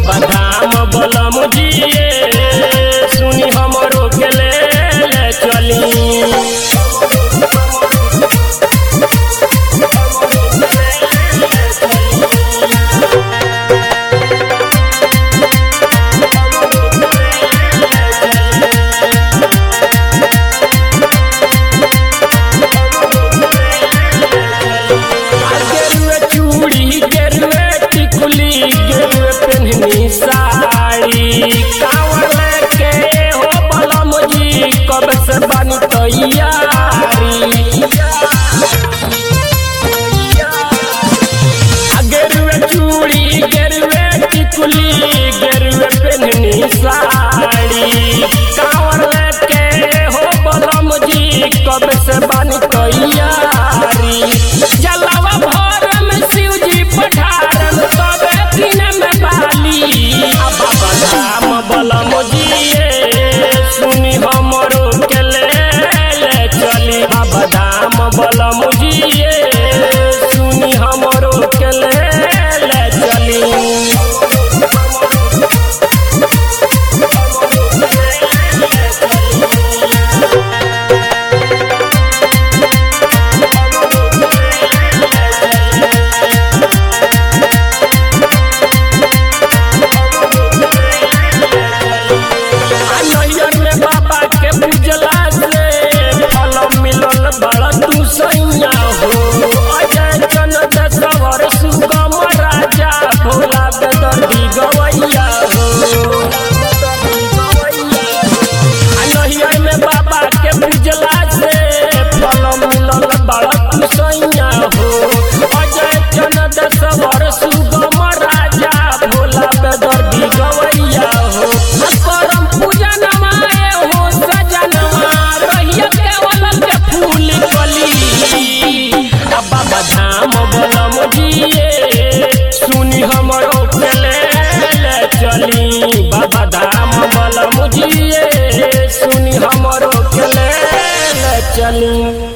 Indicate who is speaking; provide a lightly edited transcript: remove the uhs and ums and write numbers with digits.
Speaker 1: बाबा धाम बलम जिए सुनी हमरो के ले चली। साड़ी कांवर के हो बलम जी कब से बनी तैयारी। गेरुए चूड़ी गेरुए टिकुली गेरुए पहननी साड़ी कांवर के हो बलम जी कब से बनी तैयारी। जलावा भर में शिव जी पठारन तबे दिन में बाली। बाबा धाम बलम जिए सुनी हमरो के ले चली। बाबा धाम बलम जिए सुनी हमरो के ले चली। बड़ा तू सैया हो अजय चंद सवर सुगम राजा भोला बेदर्दी गवैया हो। नहियर में बाबा के पूजला से फल मिलल बड़ा तू सैया हो अजय चंद सवर सुगम राजा भोला बेदर्दी गवैया हो। करम पूजन माए हो सजनवा रहिया केवल फूल कली। बाबा धाम बलम जिए सुनी हमरो के ले चली। बाबा धाम बलम जिए सुनी हमरो के ले चली।